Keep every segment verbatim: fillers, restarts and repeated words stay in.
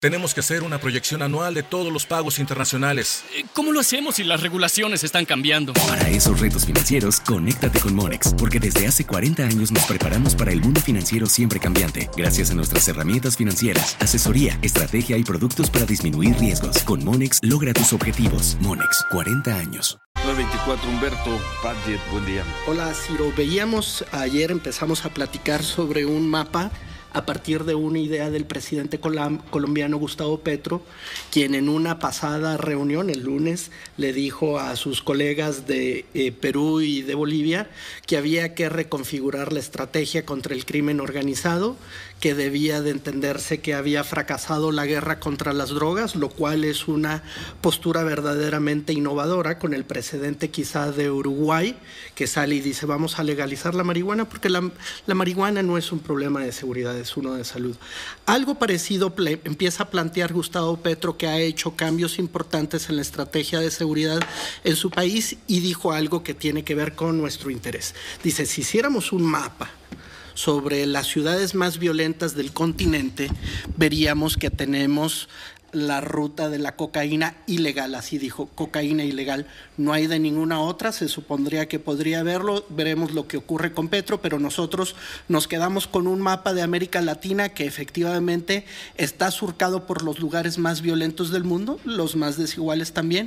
Tenemos que hacer una proyección anual de todos los pagos internacionales. ¿Cómo lo hacemos si las regulaciones están cambiando? Para esos retos financieros, conéctate con Monex, porque desde hace cuarenta años nos preparamos para el mundo financiero siempre cambiante, gracias a nuestras herramientas financieras, asesoría, estrategia y productos para disminuir riesgos. Con Monex, logra tus objetivos. Monex, cuarenta años. nueve veinticuatro, Humberto Padgett, buen día. Hola, Ciro. Veíamos ayer, empezamos a platicar sobre un mapa a partir de una idea del presidente colombiano Gustavo Petro, quien en una pasada reunión el lunes le dijo a sus colegas de eh, Perú y de Bolivia que había que reconfigurar la estrategia contra el crimen organizado, que debía de entenderse que había fracasado la guerra contra las drogas, lo cual es una postura verdaderamente innovadora, con el precedente quizá de Uruguay, que sale y dice vamos a legalizar la marihuana porque la, la marihuana no es un problema de seguridad, es uno de salud. Algo parecido empieza a plantear Gustavo Petro, que ha hecho cambios importantes en la estrategia de seguridad en su país, y dijo algo que tiene que ver con nuestro interés. Dice, si hiciéramos un mapa sobre las ciudades más violentas del continente, veríamos que tenemos la ruta de la cocaína ilegal, así dijo, cocaína ilegal. No hay de ninguna otra, se supondría que podría haberlo, veremos lo que ocurre con Petro, pero nosotros nos quedamos con un mapa de América Latina que efectivamente está surcado por los lugares más violentos del mundo, los más desiguales también,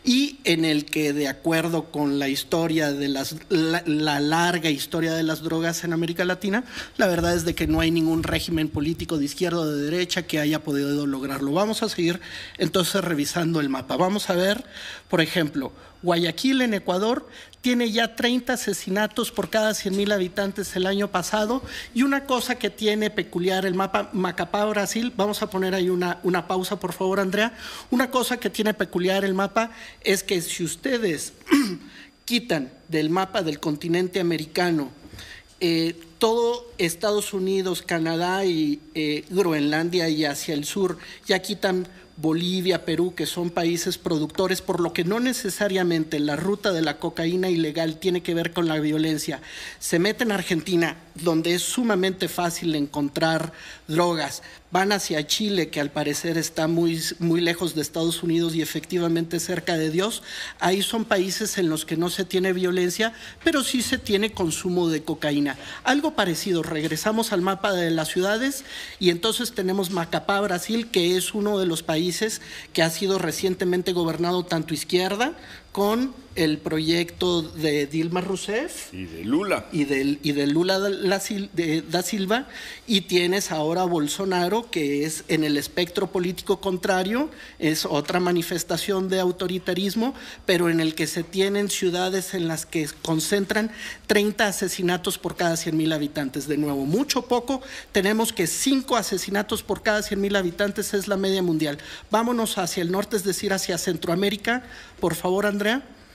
y en el que, de acuerdo con la historia de las, la, la larga historia de las drogas en América Latina, la verdad es de que no hay ningún régimen político de izquierda o de derecha que haya podido lograrlo. Vamos a seguir entonces revisando el mapa. Vamos a ver, por ejemplo, Guayaquil en Ecuador tiene ya treinta asesinatos por cada cien mil habitantes el año pasado, y una cosa que tiene peculiar el mapa, Macapá, Brasil, vamos a poner ahí una, una pausa por favor, Andrea. Una cosa que tiene peculiar el mapa es que si ustedes quitan del mapa del continente americano Eh, todo Estados Unidos, Canadá y eh, Groenlandia y hacia el sur, ya quitan Bolivia, Perú, que son países productores, por lo que no necesariamente la ruta de la cocaína ilegal tiene que ver con la violencia. Se mete en Argentina, donde es sumamente fácil encontrar drogas, van hacia Chile, que al parecer está muy, muy lejos de Estados Unidos y efectivamente cerca de Dios. Ahí son países en los que no se tiene violencia, pero sí se tiene consumo de cocaína. Algo parecido, regresamos al mapa de las ciudades y entonces tenemos Macapá, Brasil, que es uno de los países que ha sido recientemente gobernado tanto izquierda, con el proyecto de Dilma Rousseff y de Lula y de, y de Lula da Silva, y tienes ahora a Bolsonaro, que es en el espectro político contrario, es otra manifestación de autoritarismo, pero en el que se tienen ciudades en las que concentran treinta asesinatos por cada cien mil habitantes. De nuevo, mucho poco, tenemos que cinco asesinatos por cada cien mil habitantes es la media mundial. Vámonos hacia el norte, es decir, hacia Centroamérica, por favor, Andrea.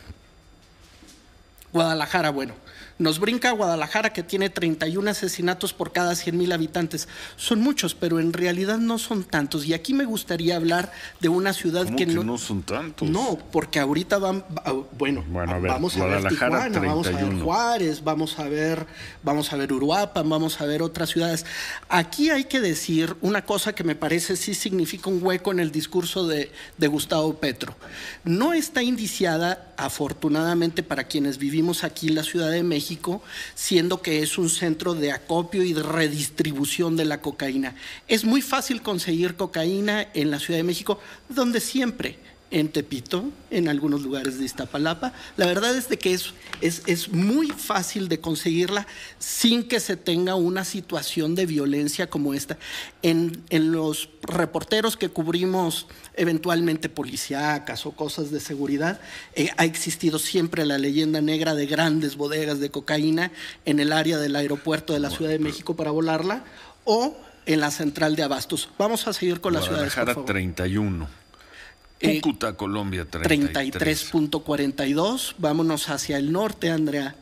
Guadalajara, bueno, nos brinca Guadalajara, que tiene treinta y uno asesinatos por cada cien mil habitantes. Son muchos, pero en realidad no son tantos. Y aquí me gustaría hablar de una ciudad ¿Cómo que, que no, no son tantos? No, porque ahorita van, bueno, bueno a ver, vamos a ver Tijuana, vamos a ver Juárez, vamos a ver, vamos a ver Uruapan, vamos a ver otras ciudades. Aquí hay que decir una cosa que me parece sí significa un hueco en el discurso de, de Gustavo Petro. No está indiciada, afortunadamente para quienes vivimos aquí en la Ciudad de México, siendo que es un centro de acopio y de redistribución de la cocaína. Es muy fácil conseguir cocaína en la Ciudad de México, donde siempre, en Tepito, en algunos lugares de Iztapalapa, la verdad es de que es, es, es muy fácil de conseguirla sin que se tenga una situación de violencia como esta. En, en los reporteros que cubrimos eventualmente policíacas o cosas de seguridad, eh, ha existido siempre la leyenda negra de grandes bodegas de cocaína en el área del aeropuerto de la Ciudad de México para volarla, o en la central de abastos. Vamos a seguir con las ciudades, por favor. treinta y uno. Cúcuta, Colombia, treinta y tres punto cuarenta y dos. Vámonos hacia el norte, Andrea.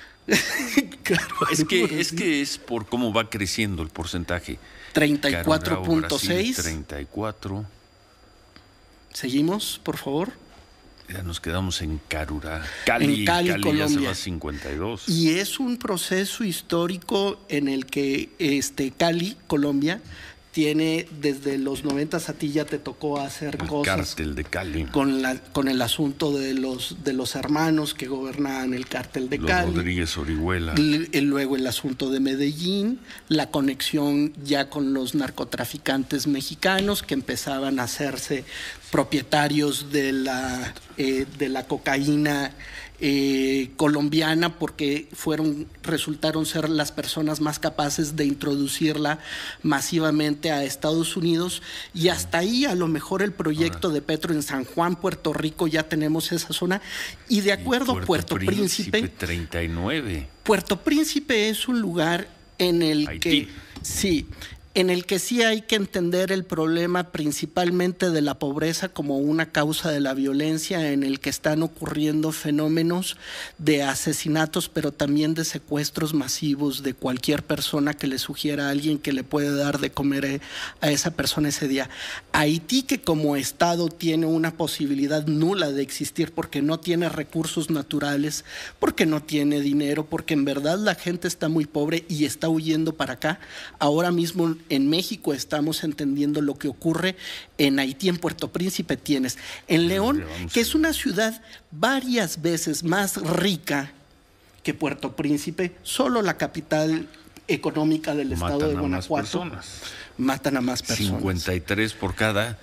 Claro, es que, es que es por cómo va creciendo el porcentaje. treinta y cuatro punto seis. treinta y cuatro. Seguimos, por favor. Ya nos quedamos en Carurá. Cali, en Cali, Cali Colombia. Ya se va a cincuenta y dos. Y es un proceso histórico en el que este, Cali, Colombia, tiene desde los noventas, a ti ya te tocó hacer el cosas. Cártel de Cali. Con, la, con el asunto de los, de los hermanos que gobernaban el Cártel de los Cali. Rodríguez Orihuela. L- luego el asunto de Medellín, la conexión ya con los narcotraficantes mexicanos que empezaban a hacerse propietarios de la, eh, de la cocaína Eh, colombiana, porque fueron, resultaron ser las personas más capaces de introducirla masivamente a Estados Unidos, y hasta ahí a lo mejor el proyecto de Petro en San Juan, Puerto Rico, ya tenemos esa zona, y de acuerdo, y Puerto, Puerto Príncipe, Príncipe treinta y nueve. Puerto Príncipe es un lugar en el Haití. que sí, en el que sí hay que entender el problema principalmente de la pobreza como una causa de la violencia, en el que están ocurriendo fenómenos de asesinatos, pero también de secuestros masivos de cualquier persona que le sugiera a alguien que le puede dar de comer a esa persona ese día. Haití, que como Estado tiene una posibilidad nula de existir porque no tiene recursos naturales, porque no tiene dinero, porque en verdad la gente está muy pobre y está huyendo para acá. Ahora mismo en México estamos entendiendo lo que ocurre en Haití. En Puerto Príncipe tienes. En León, que es una ciudad varias veces más rica que Puerto Príncipe, solo la capital económica del estado Matan de a Guanajuato. más personas. Matan a más personas. cincuenta y tres por cada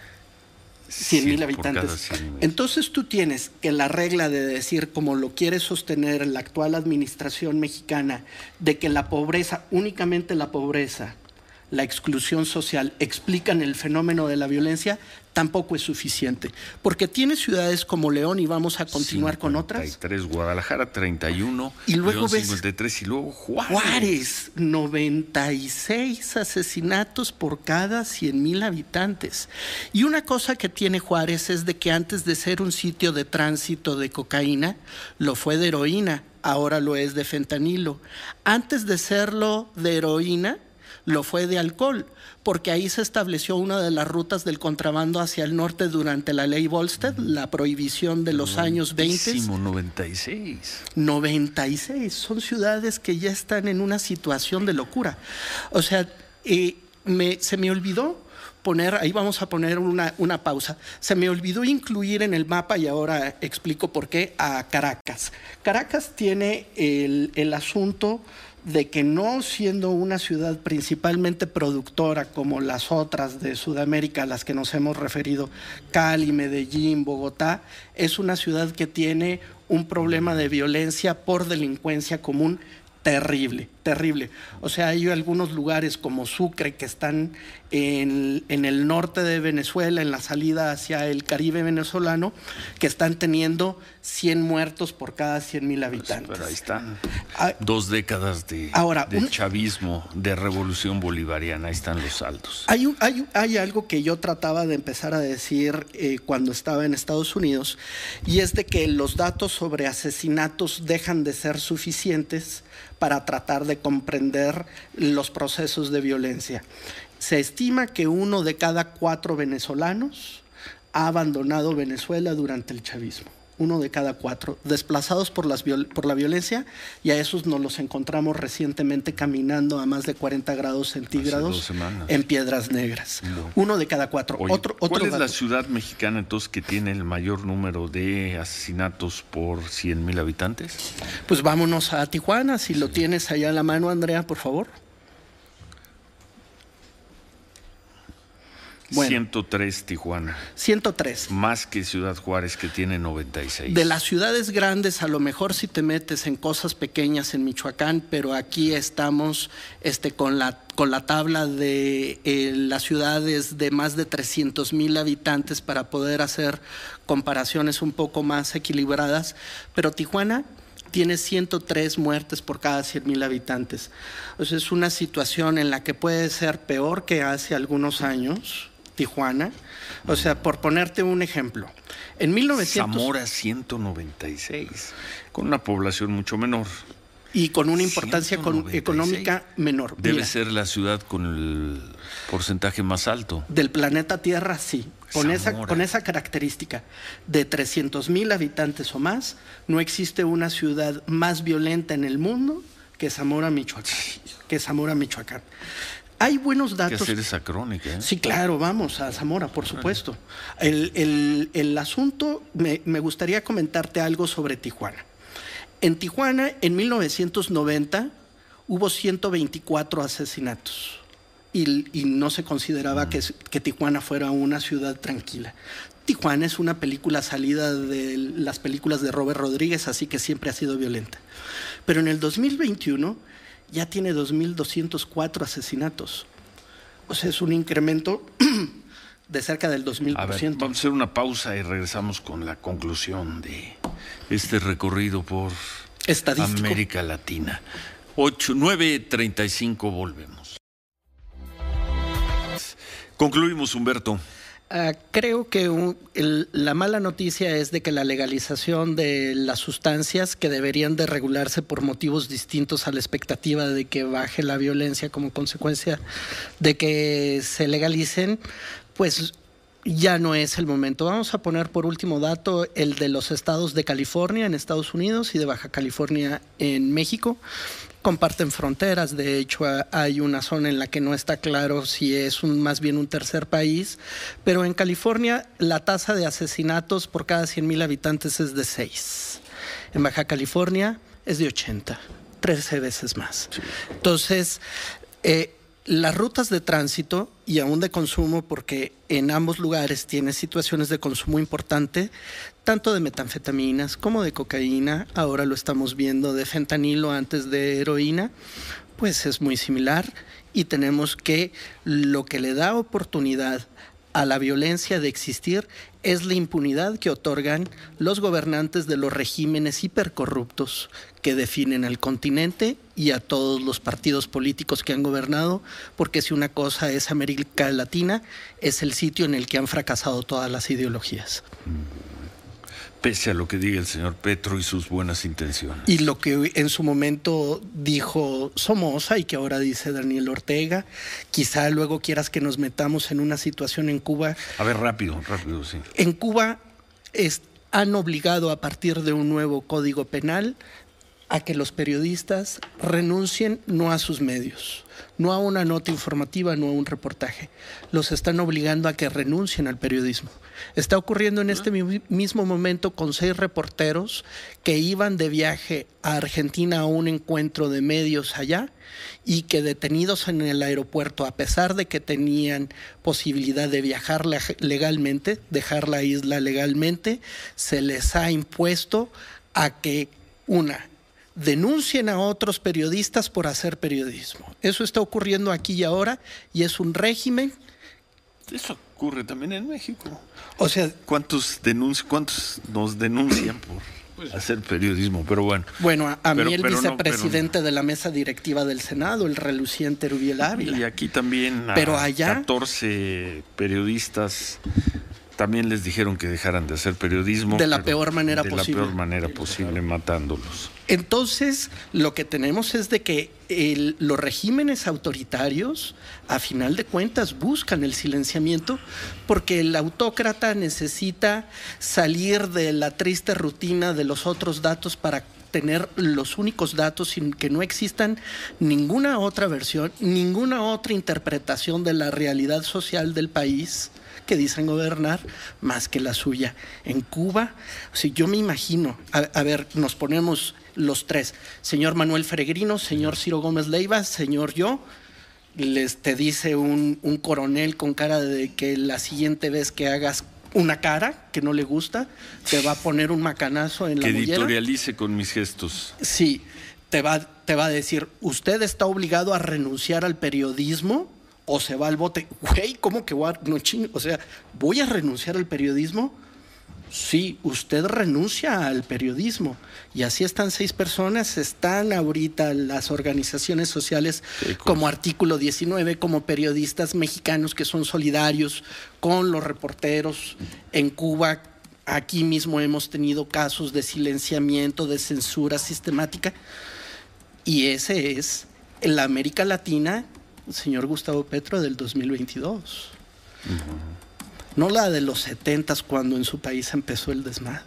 cien mil habitantes. cien mil. Entonces tú tienes que la regla de decir, como lo quiere sostener la actual administración mexicana, de que la pobreza, únicamente la pobreza, la exclusión social explican el fenómeno de la violencia, tampoco es suficiente. Porque tiene ciudades como León, y vamos a continuar con otras. cincuenta y tres, Guadalajara treinta y uno, y luego León ves cincuenta y tres, y luego Juárez. Juárez, noventa y seis asesinatos por cada cien mil habitantes. Y una cosa que tiene Juárez es de que antes de ser un sitio de tránsito de cocaína, lo fue de heroína, ahora lo es de fentanilo. Antes de serlo de heroína, lo fue de alcohol, porque ahí se estableció una de las rutas del contrabando hacia el norte durante la ley Volstead, la prohibición de los años veinte. noventa y seis. noventa y seis, son ciudades que ya están en una situación de locura. O sea, eh, me, se me olvidó poner, ahí vamos a poner una, una pausa, se me olvidó incluir en el mapa, y ahora explico por qué, a Caracas. Caracas tiene el, el asunto de que, no siendo una ciudad principalmente productora como las otras de Sudamérica a las que nos hemos referido, Cali, Medellín, Bogotá, es una ciudad que tiene un problema de violencia por delincuencia común terrible, terrible. O sea, hay algunos lugares como Sucre, que están en, en el norte de Venezuela, en la salida hacia el Caribe venezolano, que están teniendo cien muertos por cada cien mil habitantes. Pero ahí están. Ah, Dos décadas de, ahora, de un, chavismo, de revolución bolivariana, ahí están los saldos. Hay, un, hay, hay algo que yo trataba de empezar a decir eh, cuando estaba en Estados Unidos, y es de que los datos sobre asesinatos dejan de ser suficientes para tratar de comprender los procesos de violencia. Se estima que uno de cada cuatro venezolanos ha abandonado Venezuela durante el chavismo. Uno de cada cuatro, desplazados por, las viol- por la violencia, y a esos nos los encontramos recientemente caminando a más de cuarenta grados centígrados en Piedras Negras. No. Uno de cada cuatro. Oye, otro, ¿cuál otro es dato. la ciudad mexicana entonces que tiene el mayor número de asesinatos por cien mil habitantes? Pues vámonos a Tijuana, si sí. lo tienes allá a la mano, Andrea, por favor. Bueno, ciento tres Tijuana. ciento tres. Más que Ciudad Juárez, que tiene noventa y seis. De las ciudades grandes, a lo mejor si te metes en cosas pequeñas en Michoacán, pero aquí estamos este, con, la, con la tabla de eh, las ciudades de más de trescientos mil habitantes para poder hacer comparaciones un poco más equilibradas. Pero Tijuana tiene ciento tres muertes por cada cien mil habitantes. O sea, es una situación en la que puede ser peor que hace algunos años Tijuana. O sea, por ponerte un ejemplo, en mil novecientos... Zamora ciento noventa y seis, con una población mucho menor. Y con una importancia con, económica menor. Debe Mira, ser la ciudad con el porcentaje más alto. Del planeta Tierra, sí. Con esa, con esa característica de trescientos mil habitantes o más, no existe una ciudad más violenta en el mundo que Zamora, Michoacán. Que Zamora, Michoacán. hay buenos datos. Hay que hacer esa crónica, ¿eh? Sí, claro, vamos a Zamora, por supuesto. El, el, el asunto, me, me gustaría comentarte algo sobre Tijuana. En Tijuana, en mil novecientos noventa, hubo ciento veinticuatro asesinatos y, y no se consideraba mm. que, que Tijuana fuera una ciudad tranquila. Tijuana es una película salida de las películas de Robert Rodríguez, así que siempre ha sido violenta. Pero en el dos mil veintiuno ya tiene dos mil doscientos cuatro asesinatos. O sea, es un incremento de cerca del dos mil por ciento. A ver, vamos a hacer una pausa y regresamos con la conclusión de este recorrido por América Latina. ocho, nueve treinta y cinco, volvemos. Concluimos, Humberto. Uh, creo que un, el, la mala noticia es de que la legalización de las sustancias que deberían de regularse por motivos distintos a la expectativa de que baje la violencia como consecuencia de que se legalicen, pues ya no es el momento. Vamos a poner por último dato el de los estados de California en Estados Unidos y de Baja California en México. Comparten fronteras, de hecho hay una zona en la que no está claro si es un, más bien un tercer país, pero en California la tasa de asesinatos por cada cien mil habitantes es de seis. En Baja California es de ochenta, trece veces más. Entonces, eh, las rutas de tránsito y aún de consumo, porque en ambos lugares tiene situaciones de consumo importante, tanto de metanfetaminas como de cocaína, ahora lo estamos viendo de fentanilo antes de heroína, pues es muy similar y tenemos que lo que le da oportunidad a la violencia de existir es la impunidad que otorgan los gobernantes de los regímenes hipercorruptos que definen al continente y a todos los partidos políticos que han gobernado, porque si una cosa es América Latina, es el sitio en el que han fracasado todas las ideologías. Pese a lo que diga el señor Petro y sus buenas intenciones. Y lo que en su momento dijo Somoza y que ahora dice Daniel Ortega, quizá luego quieras que nos metamos en una situación en Cuba. A ver, rápido, rápido, sí. En Cuba es, han obligado a partir de un nuevo código penal a que los periodistas renuncien no a sus medios, no a una nota informativa, no a un reportaje. Los están obligando a que renuncien al periodismo. Está ocurriendo en este mismo momento con seis reporteros que iban de viaje a Argentina a un encuentro de medios allá y que detenidos en el aeropuerto, a pesar de que tenían posibilidad de viajar legalmente, dejar la isla legalmente, se les ha impuesto a que, una, denuncien a otros periodistas por hacer periodismo. Eso está ocurriendo aquí y ahora y es un régimen. Eso ocurre también en México. O sea, ¿cuántos denuncian, cuántos nos denuncian por pues, hacer periodismo? Pero bueno. Bueno, a, a pero, mí el pero vicepresidente no, pero... de la mesa directiva del Senado, el reluciente Rubiel Ávila. Y aquí también a pero allá, catorce periodistas también les dijeron que dejaran de hacer periodismo. De la peor manera de posible. De la peor manera posible, matándolos. Entonces, lo que tenemos es de que el, los regímenes autoritarios, a final de cuentas, buscan el silenciamiento porque el autócrata necesita salir de la triste rutina de los otros datos para tener los únicos datos sin que no existan ninguna otra versión, ninguna otra interpretación de la realidad social del país que dicen gobernar más que la suya. En Cuba, o sea, yo me imagino, a, a ver, nos ponemos los tres, señor Manuel Peregrino, señor Ciro Gómez Leiva, señor yo, les te dice un, un coronel con cara de que la siguiente vez que hagas una cara que no le gusta, te va a poner un macanazo en la mollera. Que editorialice con mis gestos. Sí, te va, te va a decir, usted está obligado a renunciar al periodismo o se va al bote. Güey, ¿cómo que voy a, no ching, o sea, voy a renunciar al periodismo? Sí, usted renuncia al periodismo. Y así están seis personas, están ahorita las organizaciones sociales como Artículo diecinueve, como periodistas mexicanos que son solidarios con los reporteros en Cuba. Aquí mismo hemos tenido casos de silenciamiento, de censura sistemática. Y ese es la América Latina, señor Gustavo Petro, del dos mil veintidós. Uh-huh. No la de los setentas, cuando en su país empezó el desmadre.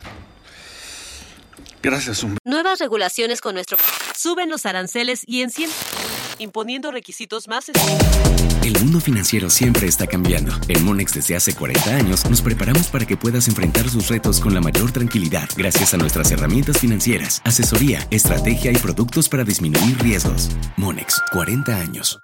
Gracias, Humberto. Nuevas regulaciones con nuestro... Suben los aranceles y encienden... imponiendo requisitos más estrictos. El mundo financiero siempre está cambiando. En Monex desde hace cuarenta años nos preparamos para que puedas enfrentar sus retos con la mayor tranquilidad gracias a nuestras herramientas financieras, asesoría, estrategia y productos para disminuir riesgos. Monex, cuarenta años.